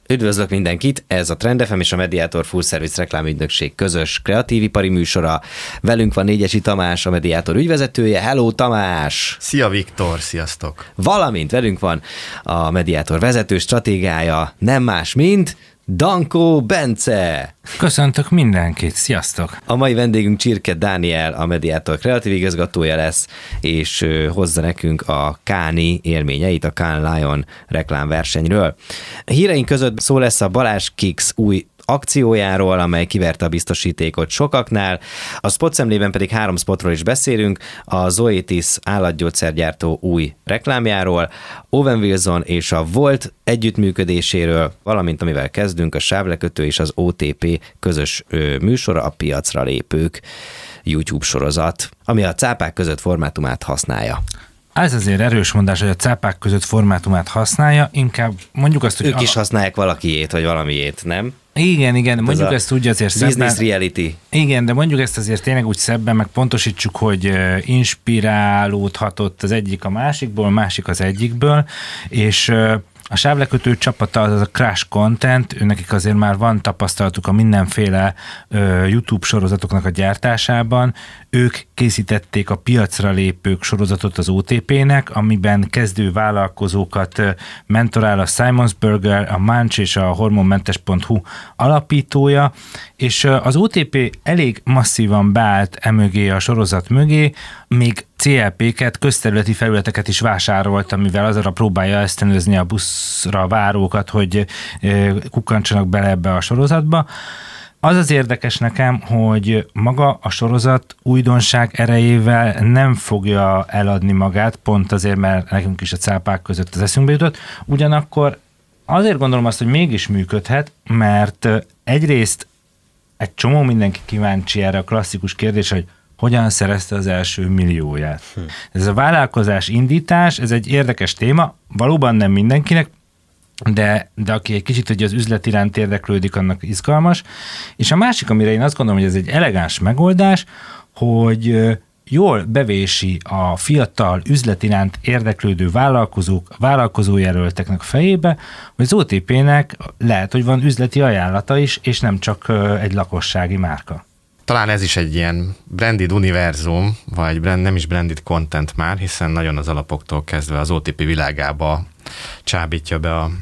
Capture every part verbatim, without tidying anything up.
Üdvözlök mindenkit, ez a Trend ef em és a Mediator Full Service reklámügynökség közös kreatívipari műsora. Velünk van Négyesi Tamás, a Mediator ügyvezetője. Hello, Tamás! Szia, Viktor, sziasztok! Valamint velünk van a Mediator vezető stratégiája, nem más, mint Dankó Bence! Köszöntök mindenkit, sziasztok! A mai vendégünk Csirke Dániel, a Mediator kreatív igazgatója lesz, és hozza nekünk a Cannes élményeit, a Cannes Lion reklámversenyről. Híreink között szó lesz a Balázs Kicks új akciójáról, amely kiverte a biztosítékot sokaknál. A spotszemlében pedig három spotról is beszélünk, a Zoetis állatgyógyszergyártó új reklámjáról, Owen Wilson és a Volt együttműködéséről, valamint amivel kezdünk, a Sávlekötő és az o té pé közös műsora, a Piacra lépők YouTube sorozat, ami a cápák között formátumát használja. Ez azért erős mondás, hogy a cápák között formátumát használja, inkább mondjuk azt, hogy... Ők is használják valakiét, vagy valamiét, nem? Igen, igen, mondjuk Ez ezt úgy azért szebben... Business reality. Igen, de mondjuk ezt azért tényleg úgy szebben, meg pontosítsuk, hogy inspirálódhatott az egyik a másikból, a másik az egyikből, és... A Sávlekötő csapata az a Crash Content, nekik azért már van tapasztalatuk a mindenféle ö, YouTube sorozatoknak a gyártásában. Ők készítették a Piacra lépők sorozatot az o té pének, amiben kezdő vállalkozókat ö, mentorál a Simonsburger, a Munch és a hormonmentes pont hu alapítója, és ö, az o té pé elég masszívan beállt emögé a sorozat mögé, még cé el péket, közterületi felületeket is vásárolt, amivel azra próbálja ösztönözni a buszra várókat, hogy kukkantsanak bele ebbe a sorozatba. Az az érdekes nekem, hogy maga a sorozat újdonság erejével nem fogja eladni magát, pont azért, mert nekünk is a cápák között az eszünkbe jutott. Ugyanakkor azért gondolom azt, hogy mégis működhet, mert egyrészt egy csomó mindenki kíváncsi erre a klasszikus kérdés, hogy hogyan szerezte az első millióját. Hm. Ez a vállalkozás indítás, ez egy érdekes téma, valóban nem mindenkinek, de, de aki egy kicsit ugye az üzlet iránt érdeklődik, annak izgalmas. És a másik, amire én azt gondolom, hogy ez egy elegáns megoldás, hogy jól bevési a fiatal üzlet iránt érdeklődő vállalkozók, vállalkozójelölteknek fejébe, hogy az o té pének lehet, hogy van üzleti ajánlata is, és nem csak egy lakossági márka. Talán ez is egy ilyen branded univerzum, vagy brand, nem is branded content már, hiszen nagyon az alapoktól kezdve az o té pé világába csábítja be a,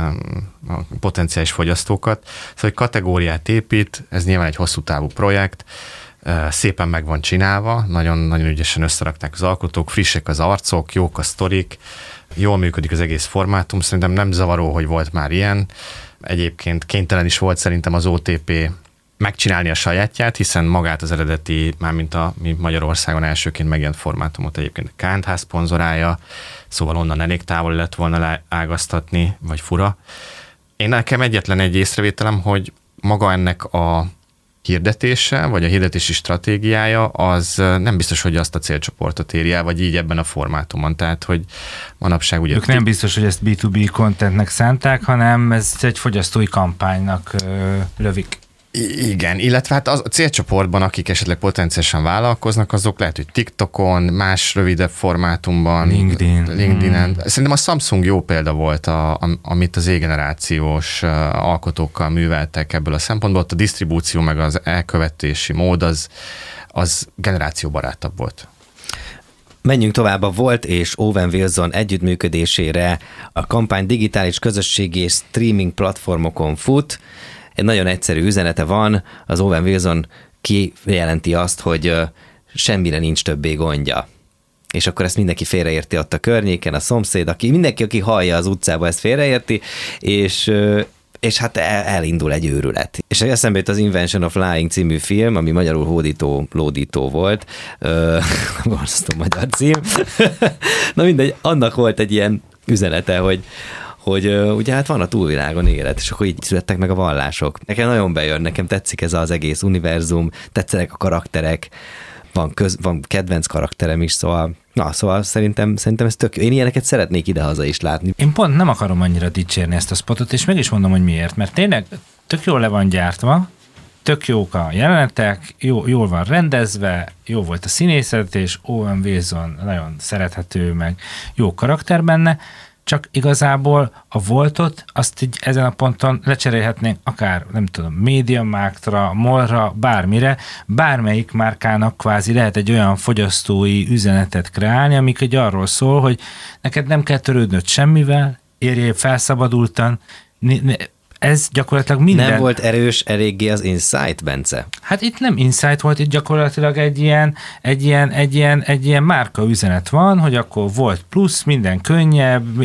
a potenciális fogyasztókat. Szóval, hogy kategóriát épít, ez nyilván egy hosszú távú projekt, szépen meg van csinálva, nagyon, nagyon ügyesen összerakták az alkotók, frissek az arcok, jók a sztorik, jól működik az egész formátum, szerintem nem zavaró, hogy volt már ilyen. Egyébként kénytelen is volt szerintem az o té pé megcsinálni a sajátját, hiszen magát az eredeti, mármint a mi Magyarországon elsőként megjelent formátumot egyébként a Cannes ház szponzorálja, szóval onnan elég távol lett volna ágaztatni, vagy fura. Én nekem egyetlen egy észrevételem, hogy maga ennek a hirdetése, vagy a hirdetési stratégiája, az nem biztos, hogy azt a célcsoportot éri el, vagy így ebben a formátumon. Tehát, hogy manapság ugye... Ők nem biztos, hogy ezt bé kettő bé contentnek szánták, hanem ez egy fogyasztói kampánynak ö, lövik. Igen, illetve hát az, a célcsoportban, akik esetleg potenciálisan vállalkoznak, azok lehet, hogy TikTokon, más rövidebb formátumban, LinkedIn. LinkedIn-en. Mm. Szerintem a Samsung jó példa volt, a, a, amit az Z-generációs alkotókkal műveltek ebből a szempontból. Ott a disztribúció meg az elkövetési mód az, az generációbarátabb volt. Menjünk tovább a Volt és Owen Wilson együttműködésére. A kampány digitális közösségi és streaming platformokon fut. Egy nagyon egyszerű üzenete van, az Owen Wilson kijelenti azt, hogy semmire nincs többé gondja. És akkor ezt mindenki félreérti ott a környéken, a szomszéd, aki, mindenki, aki hallja az utcába, ezt félreérti, és, és hát elindul egy őrület. És eszembe jut az Invention of Lying című film, ami magyarul hódító, lódító volt. Borzasztó magyar cím. Na mindegy, annak volt egy ilyen üzenete, hogy hogy uh, ugye hát van a túlvilágon élet, és akkor így születtek meg a vallások. Nekem nagyon bejön, nekem tetszik ez az egész univerzum, tetszenek a karakterek, van, köz, van kedvenc karakterem is, szóval, na, szóval szerintem, szerintem ez tök jó. Én ilyeneket szeretnék idehaza is látni. Én pont nem akarom annyira dicsérni ezt a spotot, és meg is mondom, hogy miért, mert tényleg tök jól le van gyártva, tök jók a jelenetek, jó, jól van rendezve, jó volt a színészet, és Owen Wilson nagyon szerethető, meg jó karakter benne, csak igazából a Voltot azt így ezen a ponton lecserélhetnénk akár, nem tudom, MediaMarktra, MOL-ra, bármire, bármelyik márkának kvázi lehet egy olyan fogyasztói üzenetet kreálni, amik egy arról szól, hogy neked nem kell törődnöd semmivel, érjél felszabadultan, ez gyakorlatilag minden... Nem volt erős eléggé az insight, Bence? Hát itt nem insight volt, itt gyakorlatilag egy ilyen, egy ilyen, egy ilyen, egy ilyen márka üzenet van, hogy akkor volt plusz, minden könnyebb,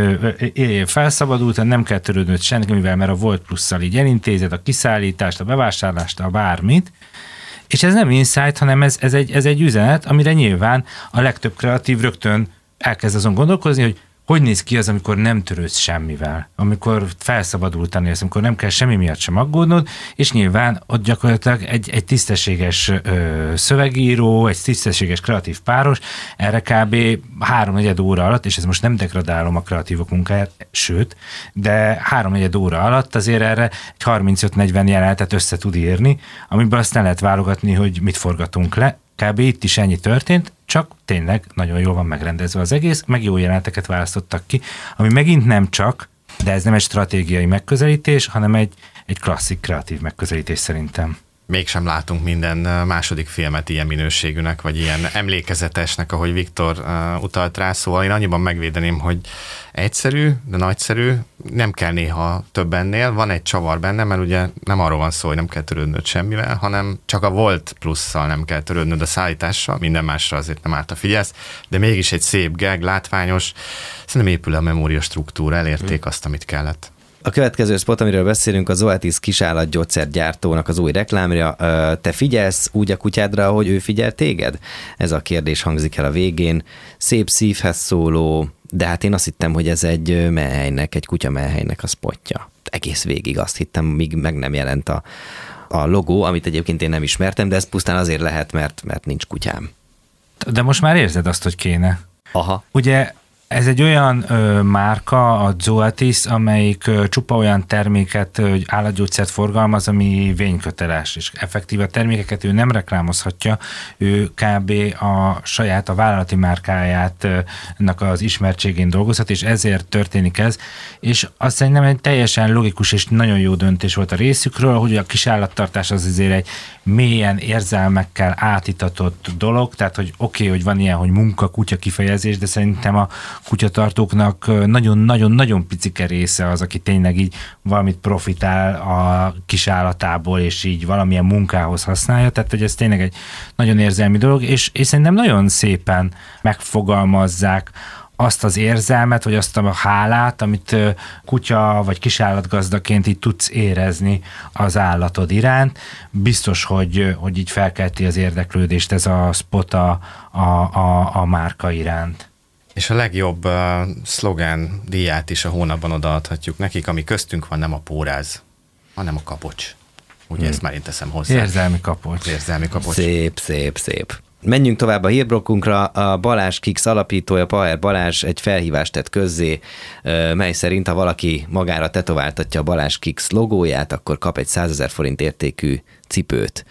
éljél felszabadultan, nem kell törődnöd semmivel, mert a Volt Plusszal így elintézed a kiszállítást, a bevásárlást, a bármit, és ez nem insight, hanem ez, ez, egy, ez egy üzenet, amire nyilván a legtöbb kreatív rögtön elkezd azon gondolkozni, hogy hogy néz ki az, amikor nem törődsz semmivel, amikor felszabadultan élsz, amikor nem kell semmi miatt sem aggódnod, és nyilván ott gyakorlatilag egy, egy tisztességes ö, szövegíró, egy tisztességes kreatív páros, erre kb. háromnegyed óra alatt, és ez most nem degradálom a kreatívok munkáját, sőt, de háromnegyed óra alatt azért erre egy harmincöt-negyven jelenetet össze tud írni, amiből azt nem lehet válogatni, hogy mit forgatunk le. Kb. Itt is ennyi történt, csak tényleg nagyon jól van megrendezve az egész, meg jó jeleneteket választottak ki, ami megint nem csak, de ez nem egy stratégiai megközelítés, hanem egy, egy klasszik kreatív megközelítés szerintem. Mégsem látunk minden második filmet ilyen minőségűnek, vagy ilyen emlékezetesnek, ahogy Viktor uh, utalt rá, szóval én annyiban megvédeném, hogy egyszerű, de nagyszerű, nem kell néha több ennél, van egy csavar benne, mert ugye nem arról van szó, hogy nem kell törődnöd semmivel, hanem csak a Volt Plusszal nem kell törődnöd a szállítással, minden másra azért nem árt a figyelsz, de mégis egy szép gag, látványos, szerintem épül a memória struktúra, elérték hmm. azt, amit kellett. A következő spot, amiről beszélünk, a Zoetis kisállatgyógyszergyártónak az új reklámja. Te figyelsz úgy a kutyádra, ahogy ő figyel téged? Ez a kérdés hangzik el a végén. Szép szívhez szóló, de hát én azt hittem, hogy ez egy mehelynek, egy kutya mehelynek a spotja. Egész végig azt hittem, míg meg nem jelent a, a logó, amit egyébként én nem ismertem, de ez pusztán azért lehet, mert, mert nincs kutyám. De most már érzed azt, hogy kéne. Aha. Ugye ez egy olyan ö, márka, a Zoetis, amelyik ö, csupa olyan terméket, ö, állatgyógyszert forgalmaz, ami vényköteles, és effektív a termékeket ő nem reklámozhatja, ő kb. A saját, a vállalati márkáját az ismertségén dolgozhat, és ezért történik ez, és azt szerintem egy teljesen logikus és nagyon jó döntés volt a részükről, hogy a kisállattartás az azért egy mélyen érzelmekkel átitatott dolog, tehát hogy oké, okay, hogy van ilyen, hogy munka, kutya kifejezés, de szerintem a kutyatartóknak nagyon-nagyon-nagyon picike része az, aki tényleg így valamit profitál a kisállatából, és így valamilyen munkához használja, tehát hogy ez tényleg egy nagyon érzelmi dolog, és, és szerintem nagyon szépen megfogalmazzák azt az érzelmet, vagy azt a hálát, amit kutya vagy kisállatgazdaként így tudsz érezni az állatod iránt. Biztos, hogy, hogy így felkelti az érdeklődést ez a spot a, a, a, a márka iránt. És a legjobb uh, szlogán díját is a hónapban odaadhatjuk nekik, ami köztünk van, nem a póráz, hanem a kapocs. Ugye hmm. ezt már én teszem hozzá. Érzelmi kapocs. Érzelmi kapocs. Szép, szép, szép. Menjünk tovább a hírblokkunkra. A Balázs Kix alapítója, Paher Balázs egy felhívást tett közzé, mely szerint, ha valaki magára tetováltatja a Balázs Kix logóját, akkor kap egy százezer forint értékű cipőt.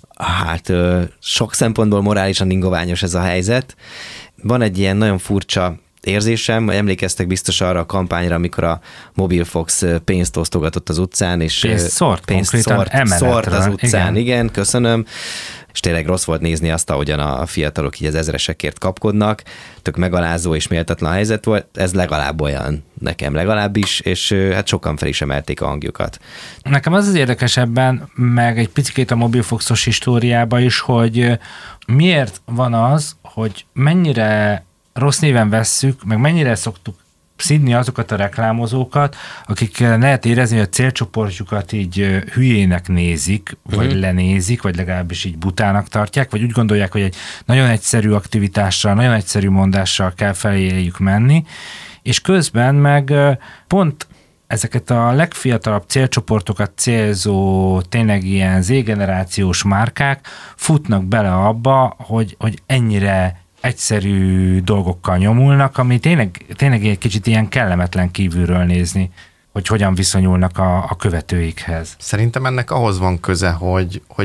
Hát sok szempontból morálisan ingoványos ez a helyzet. Van egy ilyen nagyon furcsa érzésem, emlékeztek biztos arra a kampányra, amikor a Mobilfox pénzt osztogatott az utcán, és pénzt szórt, pénzt szórt, szórt az utcán, igen. igen, köszönöm. És tényleg rossz volt nézni azt, ahogyan a fiatalok így az ezresekért kapkodnak, tök megalázó és méltatlan helyzet volt, ez legalább olyan, nekem legalábbis, és hát sokan fel is emelték a hangjukat. Nekem az az érdekesebben, meg egy picit a Mobilfoxos históriában is, hogy miért van az, hogy mennyire rossz néven vesszük, meg mennyire szoktuk szidni azokat a reklámozókat, akik lehet érezni, hogy a célcsoportjukat így hülyének nézik, vagy uh-huh. lenézik, vagy legalábbis így butának tartják, vagy úgy gondolják, hogy egy nagyon egyszerű aktivitással, nagyon egyszerű mondással kell feléjük menni, és közben meg pont ezeket a legfiatalabb célcsoportokat célzó, tényleg ilyen Z-generációs márkák futnak bele abba, hogy, hogy ennyire egyszerű dolgokkal nyomulnak, ami tényleg, tényleg egy kicsit ilyen kellemetlen kívülről nézni, hogy hogyan viszonyulnak a, a követőikhez. Szerintem ennek ahhoz van köze, hogy, hogy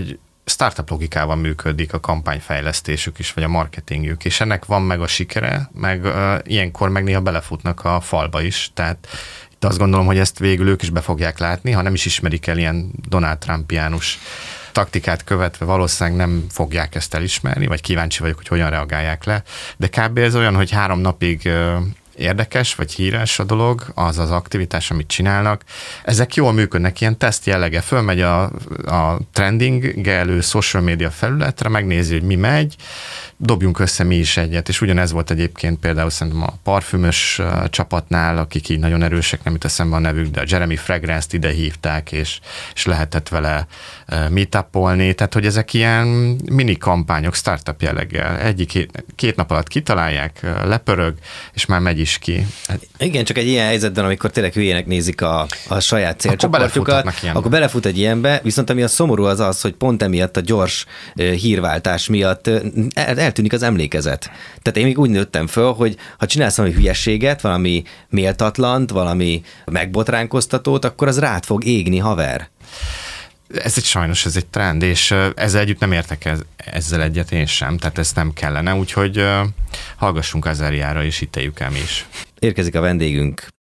startup logikával működik a kampányfejlesztésük is, vagy a marketingjük, és ennek van meg a sikere, meg uh, ilyenkor meg néha belefutnak a falba is, tehát itt azt gondolom, hogy ezt végül ők is be fogják látni, ha nem is ismerik el ilyen Donald Trumpiánus taktikát követve, valószínűleg nem fogják ezt elismerni, vagy kíváncsi vagyok, hogy hogyan reagálják le, de kb. Ez olyan, hogy három napig uh, érdekes, vagy híres a dolog, az az aktivitás, amit csinálnak. Ezek jól működnek, ilyen teszt jellege. Fölmegy a, a trendingelő social media felületre, megnézi, hogy mi megy, dobjunk össze mi is egyet, és ugyanez volt egyébként például szerintem a parfümös uh, csapatnál, akik így nagyon erősek, nem jut eszembe a nevük, de a Jeremy Fragrance-t ide hívták, és, és lehetett vele uh, meetupolni, tehát hogy ezek ilyen mini kampányok, startup jelleggel. Egyik két, két nap alatt kitalálják, uh, lepörög, és már megy is ki. Hát, igen, csak egy ilyen helyzetben, amikor tényleg hülyének nézik a, a saját célcsoportjukat, akkor, akkor belefut egy ilyenbe, viszont ami a szomorú az az, hogy pont emiatt a gyors uh, hírváltás miatt uh, el, eltűnik az emlékezet. Tehát én még úgy nőttem föl, hogy ha csinálsz valami hülyességet, valami méltatlant, valami megbotránkoztatót, akkor az rád fog égni, haver. Ez egy sajnos, ez egy trend, és ezzel együtt nem értek ez, ezzel egyet én sem, tehát ez nem kellene, úgyhogy hallgassunk Azariára, és ítéljük el mi is. Érkezik a vendégünk,